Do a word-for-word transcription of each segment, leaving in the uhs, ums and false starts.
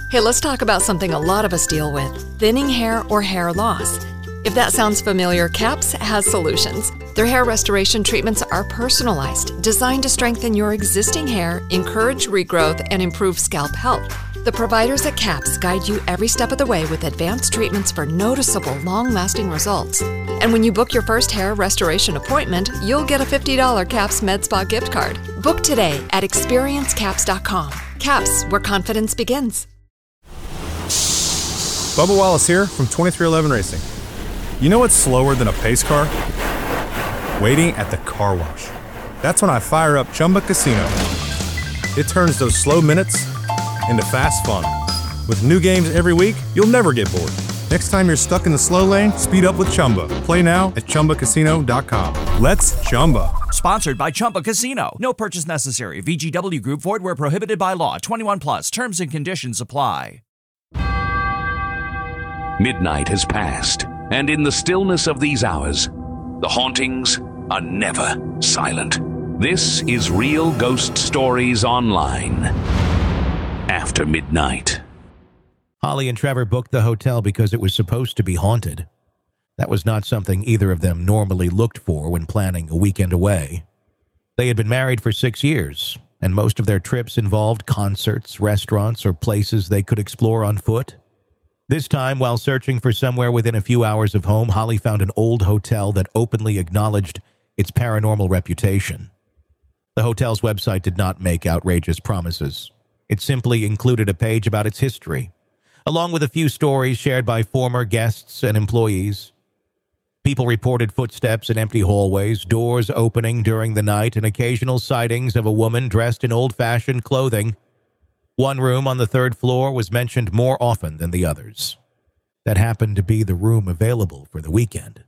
Hey, let's talk about something a lot of us deal with, thinning hair or hair loss. If that sounds familiar, CAPS has solutions. Their hair restoration treatments are personalized, designed to strengthen your existing hair, encourage regrowth, and improve scalp health. The providers at CAPS guide you every step of the way with advanced treatments for noticeable, long-lasting results. And when you book your first hair restoration appointment, you'll get a fifty dollars CAPS MedSpa gift card. Book today at experience caps dot com. CAPS, where confidence begins. Bubba Wallace here from twenty-three eleven Racing. You know what's slower than a pace car? Waiting at the car wash. That's when I fire up Chumba Casino. It turns those slow minutes into fast fun. With new games every week, you'll never get bored. Next time you're stuck in the slow lane, speed up with Chumba. Play now at chumba casino dot com. Let's Chumba. Sponsored by Chumba Casino. No purchase necessary. V G W Group. Void where prohibited by law. twenty-one plus. Terms and conditions apply. Midnight has passed, and in the stillness of these hours, the hauntings are never silent. This is Real Ghost Stories Online. After midnight. Holly and Trevor booked the hotel because it was supposed to be haunted. That was not something either of them normally looked for when planning a weekend away. They had been married for six years, and most of their trips involved concerts, restaurants, or places they could explore on foot. This time, while searching for somewhere within a few hours of home, Holly found an old hotel that openly acknowledged its paranormal reputation. The hotel's website did not make outrageous promises. It simply included a page about its history, along with a few stories shared by former guests and employees. People reported footsteps in empty hallways, doors opening during the night, and occasional sightings of a woman dressed in old-fashioned clothing. One room on the third floor was mentioned more often than the others. That happened to be the room available for the weekend.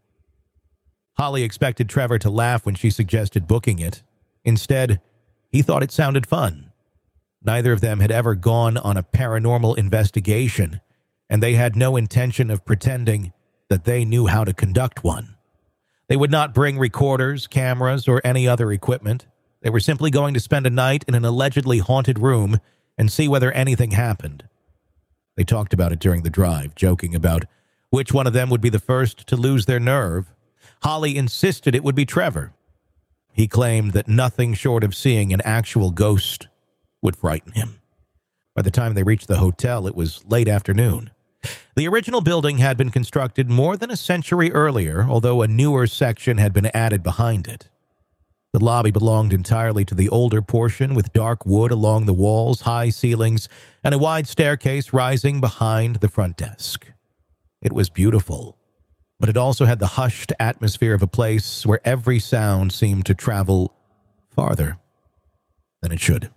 Holly expected Trevor to laugh when she suggested booking it. Instead, he thought it sounded fun. Neither of them had ever gone on a paranormal investigation, and they had no intention of pretending that they knew how to conduct one. They would not bring recorders, cameras, or any other equipment. They were simply going to spend a night in an allegedly haunted room and see whether anything happened. They talked about it during the drive, joking about which one of them would be the first to lose their nerve. Holly insisted it would be Trevor. He claimed that nothing short of seeing an actual ghost would frighten him. By the time they reached the hotel, it was late afternoon. The original building had been constructed more than a century earlier, although a newer section had been added behind it. The lobby belonged entirely to the older portion, with dark wood along the walls, high ceilings, and a wide staircase rising behind the front desk. It was beautiful, but it also had the hushed atmosphere of a place where every sound seemed to travel farther than it should.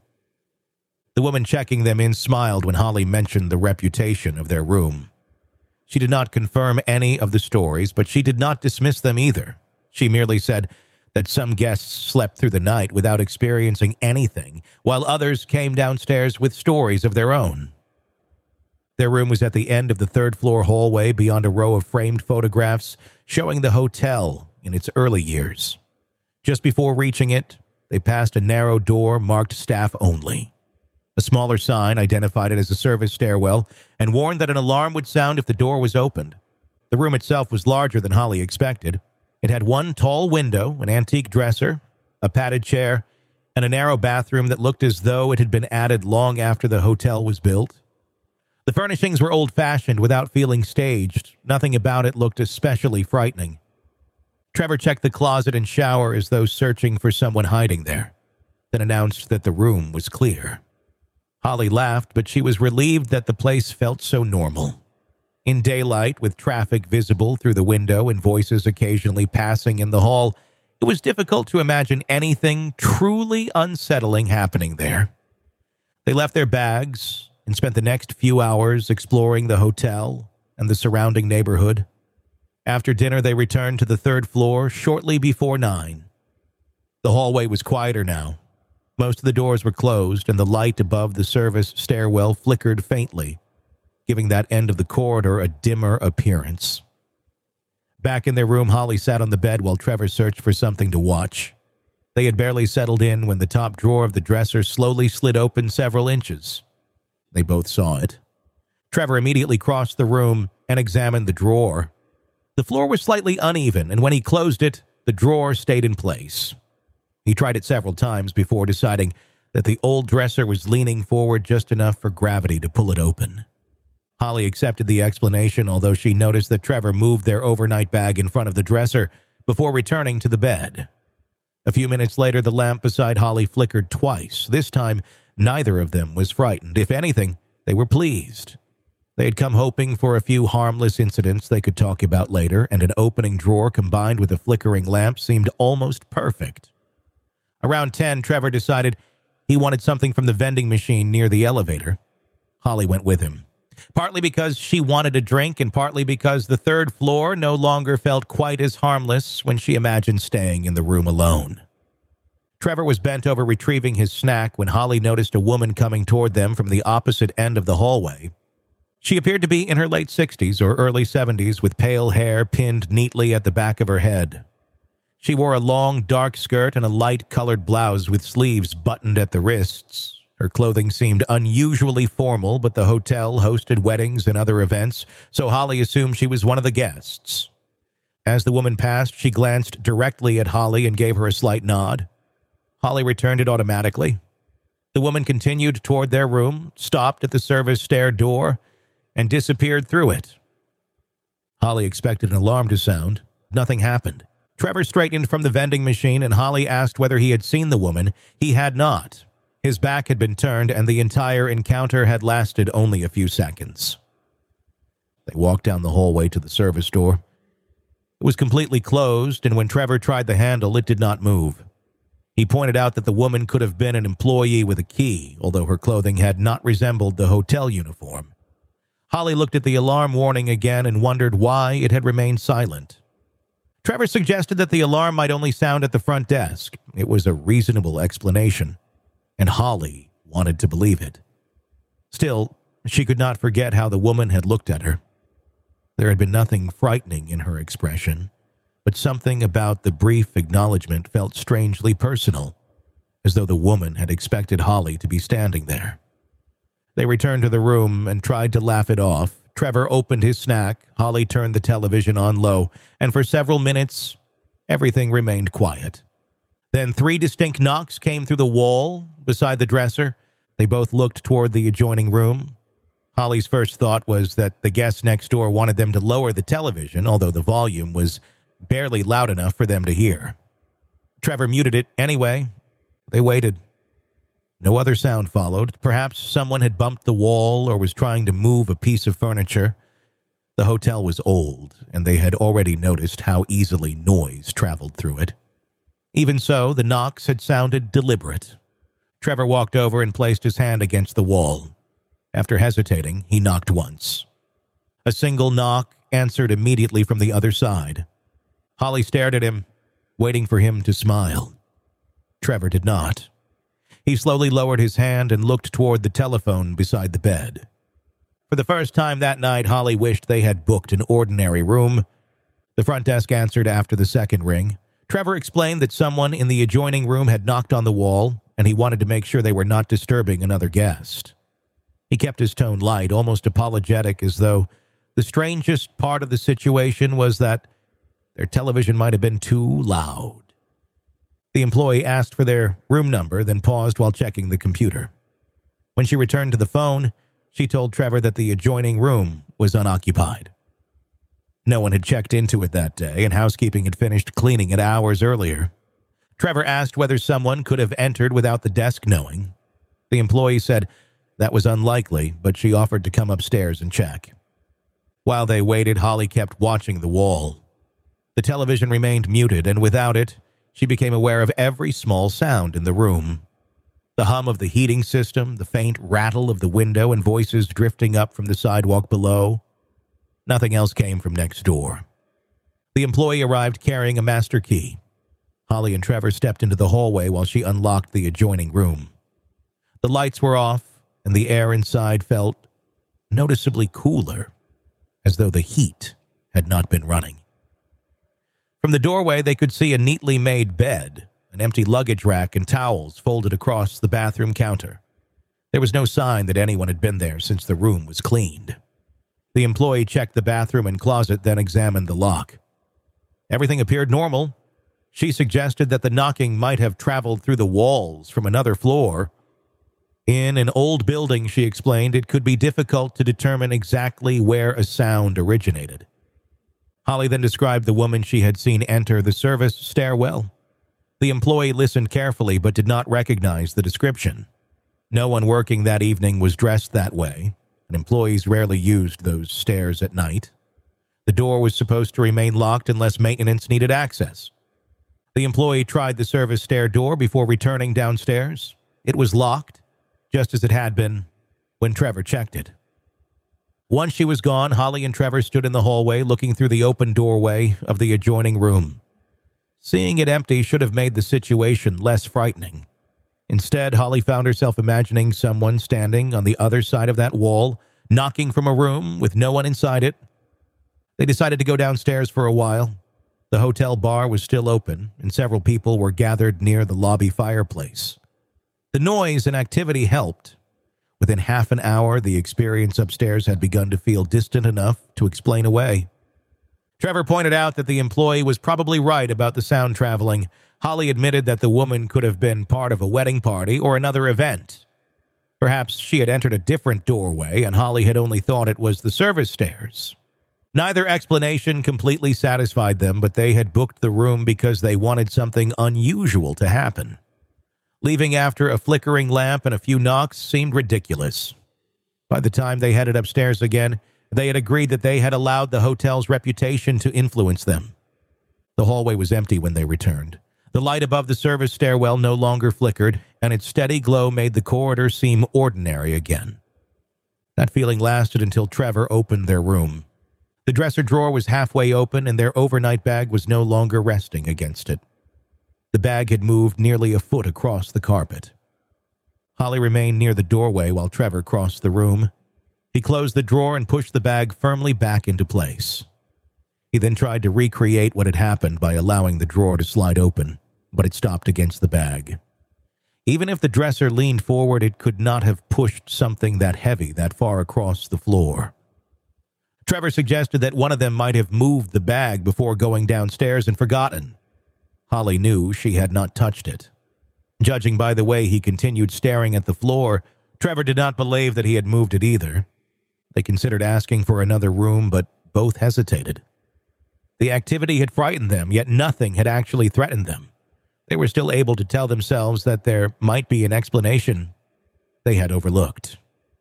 The woman checking them in smiled when Holly mentioned the reputation of their room. She did not confirm any of the stories, but she did not dismiss them either. She merely said that some guests slept through the night without experiencing anything, while others came downstairs with stories of their own. Their room was at the end of the third-floor hallway beyond a row of framed photographs showing the hotel in its early years. Just before reaching it, they passed a narrow door marked staff only. A smaller sign identified it as a service stairwell and warned that an alarm would sound if the door was opened. The room itself was larger than Holly expected. It had one tall window, an antique dresser, a padded chair, and a narrow bathroom that looked as though it had been added long after the hotel was built. The furnishings were old-fashioned without feeling staged. Nothing about it looked especially frightening. Trevor checked the closet and shower as though searching for someone hiding there, then announced that the room was clear. Holly laughed, but she was relieved that the place felt so normal. In daylight, with traffic visible through the window and voices occasionally passing in the hall, it was difficult to imagine anything truly unsettling happening there. They left their bags and spent the next few hours exploring the hotel and the surrounding neighborhood. After dinner, they returned to the third floor shortly before nine. The hallway was quieter now. Most of the doors were closed, and the light above the service stairwell flickered faintly, giving that end of the corridor a dimmer appearance. Back in their room, Holly sat on the bed while Trevor searched for something to watch. They had barely settled in when the top drawer of the dresser slowly slid open several inches. They both saw it. Trevor immediately crossed the room and examined the drawer. The floor was slightly uneven, and when he closed it, the drawer stayed in place. He tried it several times before deciding that the old dresser was leaning forward just enough for gravity to pull it open. Holly accepted the explanation, although she noticed that Trevor moved their overnight bag in front of the dresser before returning to the bed. A few minutes later, the lamp beside Holly flickered twice. This time, neither of them was frightened. If anything, they were pleased. They had come hoping for a few harmless incidents they could talk about later, and an opening drawer combined with a flickering lamp seemed almost perfect. Around ten, Trevor decided he wanted something from the vending machine near the elevator. Holly went with him, partly because she wanted a drink and partly because the third floor no longer felt quite as harmless when she imagined staying in the room alone. Trevor was bent over retrieving his snack when Holly noticed a woman coming toward them from the opposite end of the hallway. She appeared to be in her late sixties or early seventies with pale hair pinned neatly at the back of her head. She wore a long, dark skirt and a light-colored blouse with sleeves buttoned at the wrists. Her clothing seemed unusually formal, but the hotel hosted weddings and other events, so Holly assumed she was one of the guests. As the woman passed, she glanced directly at Holly and gave her a slight nod. Holly returned it automatically. The woman continued toward their room, stopped at the service stair door, and disappeared through it. Holly expected an alarm to sound. Nothing happened. Trevor straightened from the vending machine, and Holly asked whether he had seen the woman. He had not. His back had been turned, and the entire encounter had lasted only a few seconds. They walked down the hallway to the service door. It was completely closed, and when Trevor tried the handle, it did not move. He pointed out that the woman could have been an employee with a key, although her clothing had not resembled the hotel uniform. Holly looked at the alarm warning again and wondered why it had remained silent. Trevor suggested that the alarm might only sound at the front desk. It was a reasonable explanation, and Holly wanted to believe it. Still, she could not forget how the woman had looked at her. There had been nothing frightening in her expression, but something about the brief acknowledgement felt strangely personal, as though the woman had expected Holly to be standing there. They returned to the room and tried to laugh it off. Trevor opened his snack, Holly turned the television on low, and for several minutes, everything remained quiet. Then three distinct knocks came through the wall beside the dresser. They both looked toward the adjoining room. Holly's first thought was that the guests next door wanted them to lower the television, although the volume was barely loud enough for them to hear. Trevor muted it anyway. They waited. No other sound followed. Perhaps someone had bumped the wall or was trying to move a piece of furniture. The hotel was old, and they had already noticed how easily noise traveled through it. Even so, the knocks had sounded deliberate. Trevor walked over and placed his hand against the wall. After hesitating, he knocked once. A single knock answered immediately from the other side. Holly stared at him, waiting for him to smile. Trevor did not. He slowly lowered his hand and looked toward the telephone beside the bed. For the first time that night, Holly wished they had booked an ordinary room. The front desk answered after the second ring. Trevor explained that someone in the adjoining room had knocked on the wall, and he wanted to make sure they were not disturbing another guest. He kept his tone light, almost apologetic, as though the strangest part of the situation was that their television might have been too loud. The employee asked for their room number, then paused while checking the computer. When she returned to the phone, she told Trevor that the adjoining room was unoccupied. No one had checked into it that day, and housekeeping had finished cleaning it hours earlier. Trevor asked whether someone could have entered without the desk knowing. The employee said that was unlikely, but she offered to come upstairs and check. While they waited, Holly kept watching the wall. The television remained muted, and without it, she became aware of every small sound in the room. The hum of the heating system, the faint rattle of the window, and voices drifting up from the sidewalk below. Nothing else came from next door. The employee arrived carrying a master key. Holly and Trevor stepped into the hallway while she unlocked the adjoining room. The lights were off, and the air inside felt noticeably cooler, as though the heat had not been running. From the doorway, they could see a neatly made bed, an empty luggage rack, and towels folded across the bathroom counter. There was no sign that anyone had been there since the room was cleaned. The employee checked the bathroom and closet, then examined the lock. Everything appeared normal. She suggested that the knocking might have traveled through the walls from another floor. In an old building, she explained, it could be difficult to determine exactly where a sound originated. Holly then described the woman she had seen enter the service stairwell. The employee listened carefully but did not recognize the description. No one working that evening was dressed that way, and employees rarely used those stairs at night. The door was supposed to remain locked unless maintenance needed access. The employee tried the service stair door before returning downstairs. It was locked, just as it had been when Trevor checked it. Once she was gone, Holly and Trevor stood in the hallway looking through the open doorway of the adjoining room. Seeing it empty should have made the situation less frightening. Instead, Holly found herself imagining someone standing on the other side of that wall, knocking from a room with no one inside it. They decided to go downstairs for a while. The hotel bar was still open, and several people were gathered near the lobby fireplace. The noise and activity helped. Within half an hour, the experience upstairs had begun to feel distant enough to explain away. Trevor pointed out that the employee was probably right about the sound traveling. Holly admitted that the woman could have been part of a wedding party or another event. Perhaps she had entered a different doorway, and Holly had only thought it was the service stairs. Neither explanation completely satisfied them, but they had booked the room because they wanted something unusual to happen. Leaving after a flickering lamp and a few knocks seemed ridiculous. By the time they headed upstairs again, they had agreed that they had allowed the hotel's reputation to influence them. The hallway was empty when they returned. The light above the service stairwell no longer flickered, and its steady glow made the corridor seem ordinary again. That feeling lasted until Trevor opened their room. The dresser drawer was halfway open, and their overnight bag was no longer resting against it. The bag had moved nearly a foot across the carpet. Holly remained near the doorway while Trevor crossed the room. He closed the drawer and pushed the bag firmly back into place. He then tried to recreate what had happened by allowing the drawer to slide open, but it stopped against the bag. Even if the dresser leaned forward, it could not have pushed something that heavy that far across the floor. Trevor suggested that one of them might have moved the bag before going downstairs and forgotten. Holly knew she had not touched it. Judging by the way he continued staring at the floor, Trevor did not believe that he had moved it either. They considered asking for another room, but both hesitated. The activity had frightened them, yet nothing had actually threatened them. They were still able to tell themselves that there might be an explanation they had overlooked.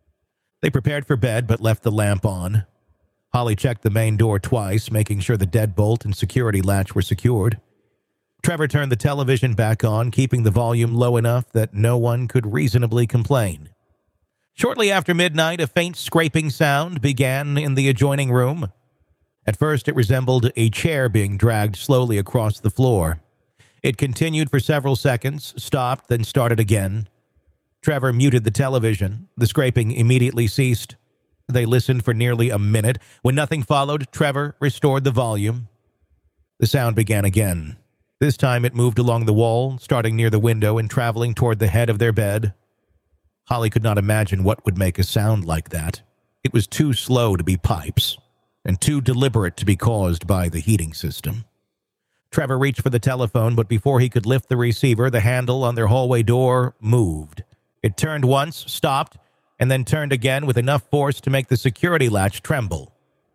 They prepared for bed, but left the lamp on. Holly checked the main door twice, making sure the deadbolt and security latch were secured. Trevor turned the television back on, keeping the volume low enough that no one could reasonably complain. Shortly after midnight, a faint scraping sound began in the adjoining room. At first, it resembled a chair being dragged slowly across the floor. It continued for several seconds, stopped, then started again. Trevor muted the television. The scraping immediately ceased. They listened for nearly a minute. When nothing followed, Trevor restored the volume. The sound began again. This time it moved along the wall, starting near the window and traveling toward the head of their bed. Holly could not imagine what would make a sound like that. It was too slow to be pipes, and too deliberate to be caused by the heating system. Trevor reached for the telephone, but before he could lift the receiver, the handle on their hallway door moved. It turned once, stopped, and then turned again with enough force to make the security latch tremble.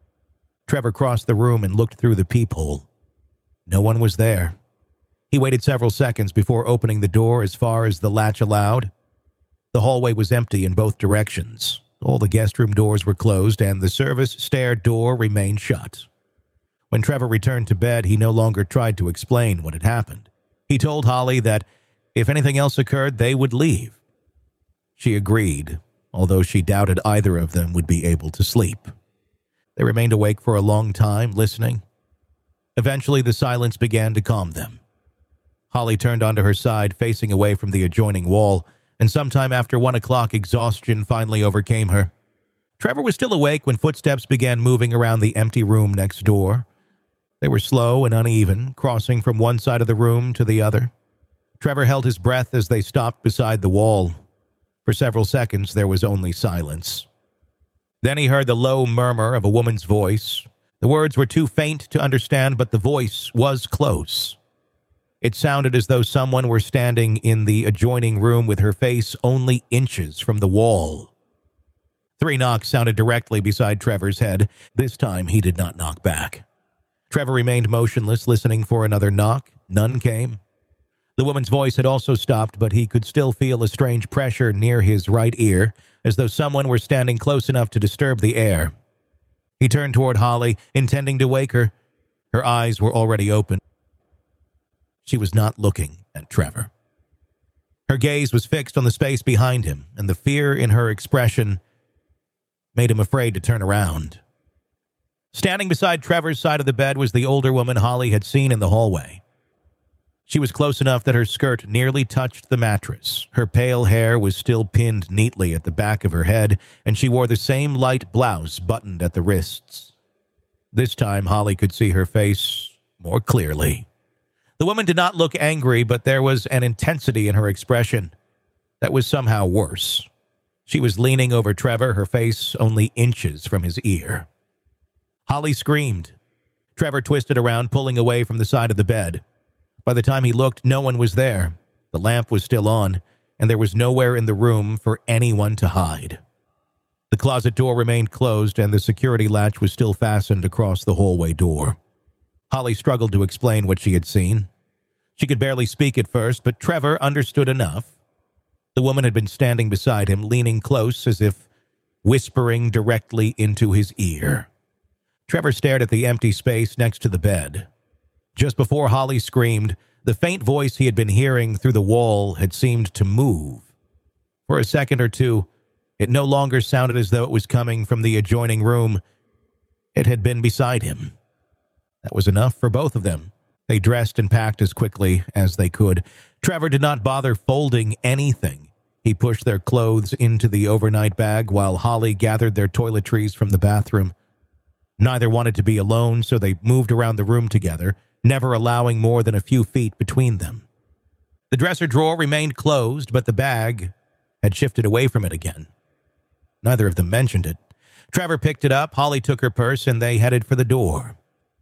Trevor crossed the room and looked through the peephole. No one was there. He waited several seconds before opening the door as far as the latch allowed. The hallway was empty in both directions. All the guest room doors were closed, and the service stair door remained shut. When Trevor returned to bed, he no longer tried to explain what had happened. He told Holly that if anything else occurred, they would leave. She agreed, although she doubted either of them would be able to sleep. They remained awake for a long time, listening. Eventually, the silence began to calm them. Holly turned onto her side, facing away from the adjoining wall, and sometime after one o'clock, exhaustion finally overcame her. Trevor was still awake when footsteps began moving around the empty room next door. They were slow and uneven, crossing from one side of the room to the other. Trevor held his breath as they stopped beside the wall. For several seconds, there was only silence. Then he heard the low murmur of a woman's voice. The words were too faint to understand, but the voice was close. It sounded as though someone were standing in the adjoining room with her face only inches from the wall. Three knocks sounded directly beside Trevor's head. This time he did not knock back. Trevor remained motionless, listening for another knock. None came. The woman's voice had also stopped, but he could still feel a strange pressure near his right ear, as though someone were standing close enough to disturb the air. He turned toward Holly, intending to wake her. Her eyes were already open. She was not looking at Trevor. Her gaze was fixed on the space behind him, and the fear in her expression made him afraid to turn around. Standing beside Trevor's side of the bed was the older woman Holly had seen in the hallway. She was close enough that her skirt nearly touched the mattress. Her pale hair was still pinned neatly at the back of her head, and she wore the same light blouse buttoned at the wrists. This time, Holly could see her face more clearly. The woman did not look angry, but there was an intensity in her expression that was somehow worse. She was leaning over Trevor, her face only inches from his ear. Holly screamed. Trevor twisted around, pulling away from the side of the bed. By the time he looked, no one was there. The lamp was still on, and there was nowhere in the room for anyone to hide. The closet door remained closed, and the security latch was still fastened across the hallway door. Holly struggled to explain what she had seen. She could barely speak at first, but Trevor understood enough. The woman had been standing beside him, leaning close as if whispering directly into his ear. Trevor stared at the empty space next to the bed. Just before Holly screamed, the faint voice he had been hearing through the wall had seemed to move. For a second or two, it no longer sounded as though it was coming from the adjoining room. It had been beside him. That was enough for both of them. They dressed and packed as quickly as they could. Trevor did not bother folding anything. He pushed their clothes into the overnight bag while Holly gathered their toiletries from the bathroom. Neither wanted to be alone, so they moved around the room together, never allowing more than a few feet between them. The dresser drawer remained closed, but the bag had shifted away from it again. Neither of them mentioned it. Trevor picked it up, Holly took her purse, and they headed for the door.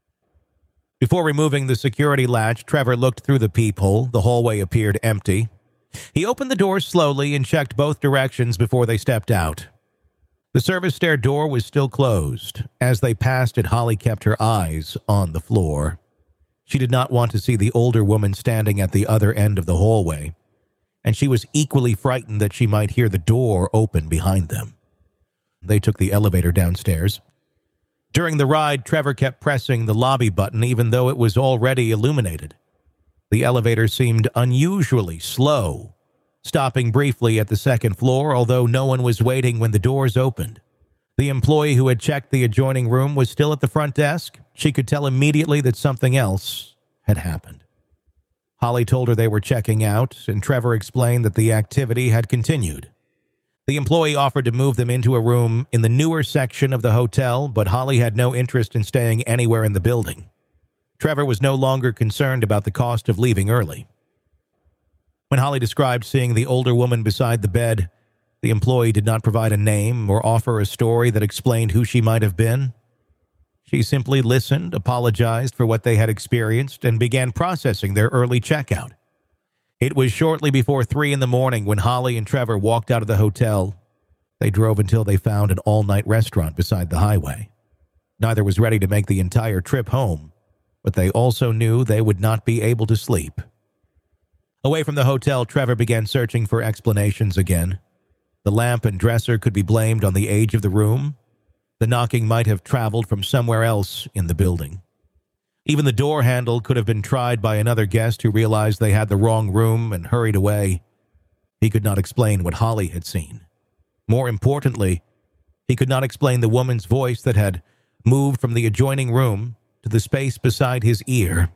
Before removing the security latch, Trevor looked through the peephole. The hallway appeared empty. He opened the door slowly and checked both directions before they stepped out. The service stair door was still closed. As they passed it, Holly kept her eyes on the floor. She did not want to see the older woman standing at the other end of the hallway, and she was equally frightened that she might hear the door open behind them. They took the elevator downstairs. During the ride, Trevor kept pressing the lobby button even though it was already illuminated. The elevator seemed unusually slow, stopping briefly at the second floor, although no one was waiting when the doors opened. The employee who had checked the adjoining room was still at the front desk. She could tell immediately that something else had happened. Holly told her they were checking out, and Trevor explained that the activity had continued. The employee offered to move them into a room in the newer section of the hotel, but Holly had no interest in staying anywhere in the building. Trevor was no longer concerned about the cost of leaving early. When Holly described seeing the older woman beside the bed, the employee did not provide a name or offer a story that explained who she might have been. She simply listened, apologized for what they had experienced, and began processing their early checkout. It was shortly before three in the morning when Holly and Trevor walked out of the hotel. They drove until they found an all-night restaurant beside the highway. Neither was ready to make the entire trip home, but they also knew they would not be able to sleep. Away from the hotel, Trevor began searching for explanations again. The lamp and dresser could be blamed on the age of the room. The knocking might have traveled from somewhere else in the building. Even the door handle could have been tried by another guest who realized they had the wrong room and hurried away. He could not explain what Holly had seen. More importantly, he could not explain the woman's voice that had moved from the adjoining room to the space beside his ear.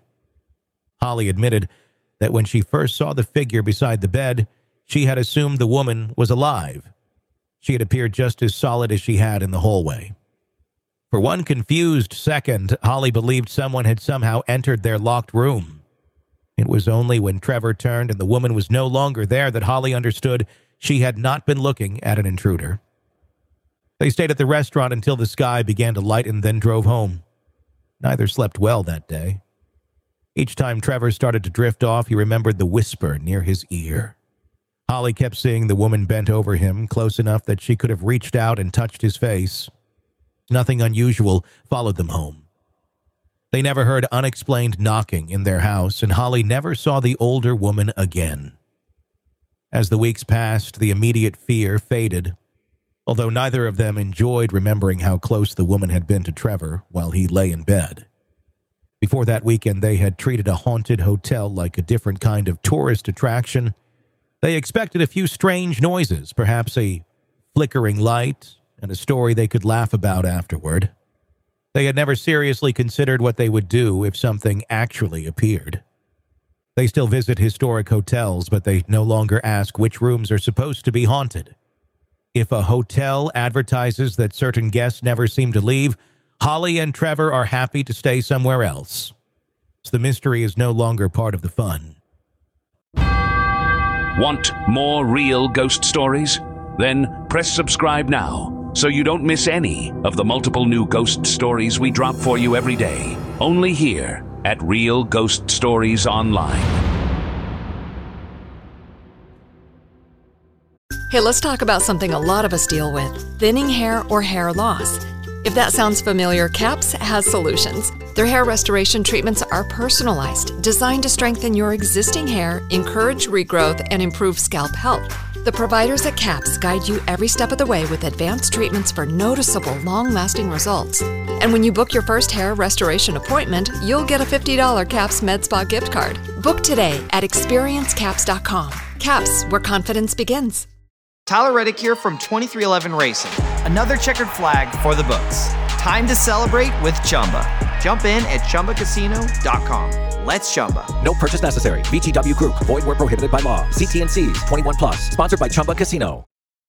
Holly admitted that when she first saw the figure beside the bed, she had assumed the woman was alive. She had appeared just as solid as she had in the hallway. For one confused second, Holly believed someone had somehow entered their locked room. It was only when Trevor turned and the woman was no longer there that Holly understood she had not been looking at an intruder. They stayed at the restaurant until the sky began to lighten, then drove home. Neither slept well that day. Each time Trevor started to drift off, he remembered the whisper near his ear. Holly kept seeing the woman bent over him, close enough that she could have reached out and touched his face. Nothing unusual followed them home. They never heard unexplained knocking in their house, and Holly never saw the older woman again. As the weeks passed, the immediate fear faded, although neither of them enjoyed remembering how close the woman had been to Trevor while he lay in bed. Before that weekend, they had treated a haunted hotel like a different kind of tourist attraction. They expected a few strange noises, perhaps a flickering light, and a story they could laugh about afterward. They had never seriously considered what they would do if something actually appeared. They still visit historic hotels, but they no longer ask which rooms are supposed to be haunted. If a hotel advertises that certain guests never seem to leave, Holly and Trevor are happy to stay somewhere else. The mystery is no longer part of the fun. Want more real ghost stories? Then press subscribe now so you don't miss any of the multiple new ghost stories we drop for you every day. Only here at Real Ghost Stories Online. Hey, let's talk about something a lot of us deal with: thinning hair or hair loss. If that sounds familiar, CAPS has solutions. Their hair restoration treatments are personalized, designed to strengthen your existing hair, encourage regrowth, and improve scalp health. The providers at CAPS guide you every step of the way with advanced treatments for noticeable, long-lasting results. And when you book your first hair restoration appointment, you'll get a fifty dollars CAPS MedSpa gift card. Book today at experience caps dot com. CAPS, where confidence begins. Tyler Reddick here from twenty-three eleven Racing. Another checkered flag for the books. Time to celebrate with Chumba. Jump in at chumba casino dot com. Let's Chumba. No purchase necessary. V G W Group. Void where prohibited by law. See T and C's. twenty-one plus. Sponsored by Chumba Casino.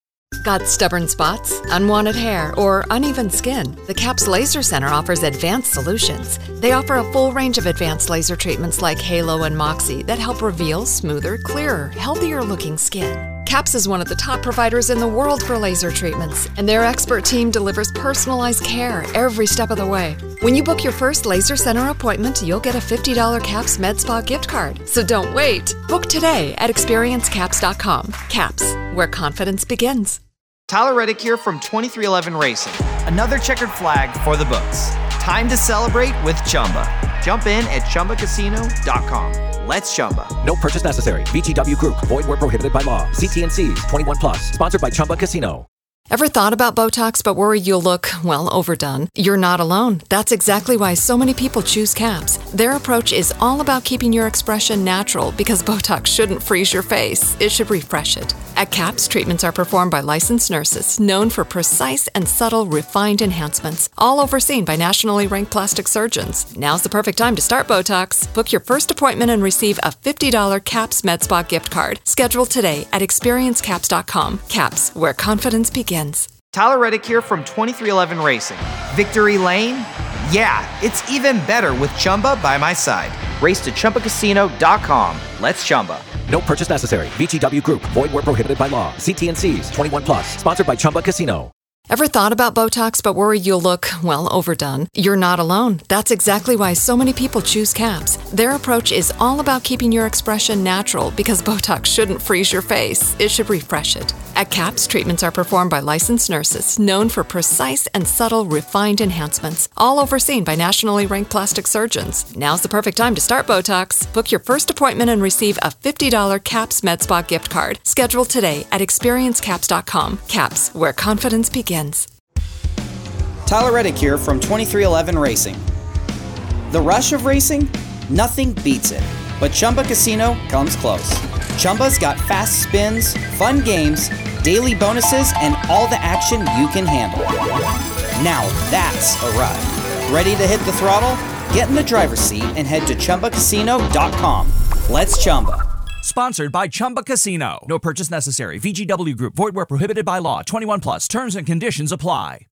Got stubborn spots, unwanted hair, or uneven skin? The CAPS Laser Center offers advanced solutions. They offer a full range of advanced laser treatments like Halo and Moxie that help reveal smoother, clearer, healthier-looking skin. CAPS is one of the top providers in the world for laser treatments, and their expert team delivers personalized care every step of the way. When you book your first Laser Center appointment, you'll get a fifty dollars CAPS MedSpa gift card. So don't wait. Book today at experience caps dot com. CAPS, where confidence begins. Tyler Reddick here from twenty-three eleven Racing. Another checkered flag for the books. Time to celebrate with Chumba. Jump in at chumba casino dot com. Let's Chumba. No purchase necessary. V G W Group. Void where prohibited by law. See T and C's. twenty-one plus. Sponsored by Chumba Casino. Ever thought about Botox but worried you'll look, well, overdone? You're not alone. That's exactly why so many people choose CAPS. Their approach is all about keeping your expression natural because Botox shouldn't freeze your face. It should refresh it. At CAPS, treatments are performed by licensed nurses known for precise and subtle refined enhancements, all overseen by nationally ranked plastic surgeons. Now's the perfect time to start Botox. Book your first appointment and receive a fifty dollars CAPS MedSpa gift card. Schedule today at experience caps dot com. CAPS, where confidence begins. Tyler Reddick here from twenty-three eleven Racing. Victory Lane? Yeah, it's even better with Chumba by my side. Race to chumba casino dot com. Let's Chumba. No purchase necessary. V G W Group. Void where prohibited by law. See T and C's. twenty-one plus. Sponsored by Chumba Casino. Ever thought about Botox but worried you'll look, well, overdone? You're not alone. That's exactly why so many people choose CAPS. Their approach is all about keeping your expression natural because Botox shouldn't freeze your face. It should refresh it. At CAPS, treatments are performed by licensed nurses known for precise and subtle refined enhancements, all overseen by nationally ranked plastic surgeons. Now's the perfect time to start Botox. Book your first appointment and receive a fifty dollars CAPS MedSpa gift card. Schedule today at experience caps dot com. CAPS, where confidence begins. Tyler Reddick here from twenty-three eleven Racing. The rush of racing? Nothing beats it. But Chumba Casino comes close. Chumba's got fast spins, fun games, daily bonuses, and all the action you can handle. Now that's a ride. Ready to hit the throttle? Get in the driver's seat and head to chumba casino dot com. Let's Chumba. Sponsored by Chumba Casino. No purchase necessary. V G W Group. Void where prohibited by law. twenty-one plus. Terms and conditions apply.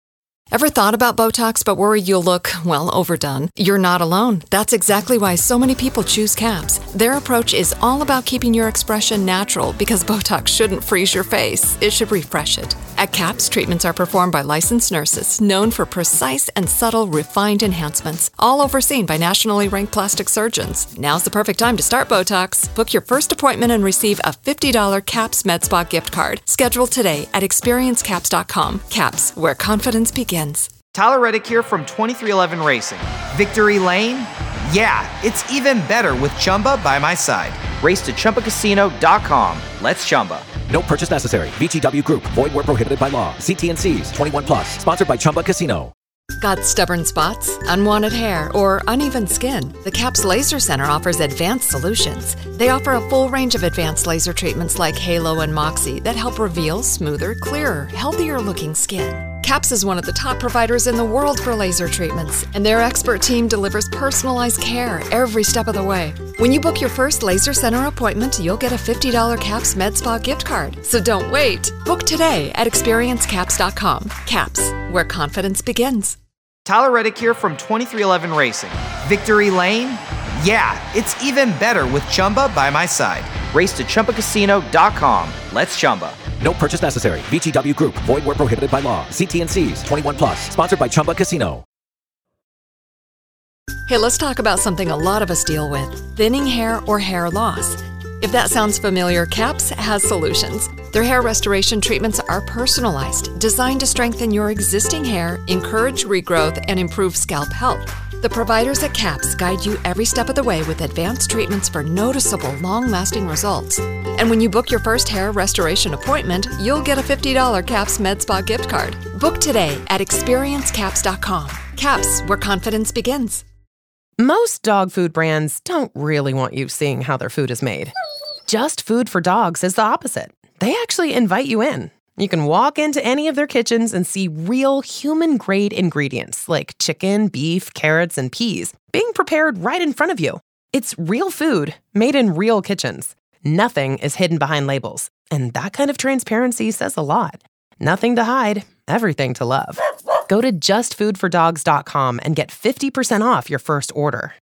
Ever thought about Botox but worry you'll look, well, overdone? You're not alone. That's exactly why so many people choose CAPS. Their approach is all about keeping your expression natural because Botox shouldn't freeze your face. It should refresh it. At CAPS, treatments are performed by licensed nurses known for precise and subtle refined enhancements, all overseen by nationally ranked plastic surgeons. Now's the perfect time to start Botox. Book your first appointment and receive a fifty dollars CAPS MedSpa gift card. Schedule today at experience caps dot com. CAPS, where confidence begins. Tyler Reddick here from twenty-three eleven Racing. Victory Lane? Yeah, it's even better with Chumba by my side. Race to Chumba Casino dot com. Let's Chumba. No purchase necessary. V G W Group. Void where prohibited by law. See T N Cs. twenty-one plus. Sponsored by Chumba Casino. Got stubborn spots, unwanted hair, or uneven skin? The CAPS Laser Center offers advanced solutions. They offer a full range of advanced laser treatments like Halo and Moxie that help reveal smoother, clearer, healthier-looking skin. CAPS is one of the top providers in the world for laser treatments, and their expert team delivers personalized care every step of the way. When you book your first Laser Center appointment, you'll get a fifty dollars CAPS MedSpa gift card. So don't wait. Book today at experience caps dot com. CAPS, where confidence begins. Tyler Reddick here from twenty-three eleven Racing. Victory Lane? Yeah, it's even better with Chumba by my side. Race to Chumba Casino dot com. Let's Chumba. No purchase necessary. V G W Group. Void where prohibited by law. See T N Cs. twenty-one plus. Sponsored by Chumba Casino. Hey, let's talk about something a lot of us deal with: thinning hair or hair loss. If that sounds familiar, CAPS has solutions. Their hair restoration treatments are personalized, designed to strengthen your existing hair, encourage regrowth, and improve scalp health. The providers at CAPS guide you every step of the way with advanced treatments for noticeable, long-lasting results. And when you book your first hair restoration appointment, you'll get a fifty dollars CAPS MedSpa gift card. Book today at experience caps dot com. CAPS, where confidence begins. Most dog food brands don't really want you seeing how their food is made. Just Food for Dogs is the opposite. They actually invite you in. You can walk into any of their kitchens and see real human-grade ingredients like chicken, beef, carrots, and peas being prepared right in front of you. It's real food made in real kitchens. Nothing is hidden behind labels, and that kind of transparency says a lot. Nothing to hide, everything to love. Go to just food for dogs dot com and get fifty percent off your first order.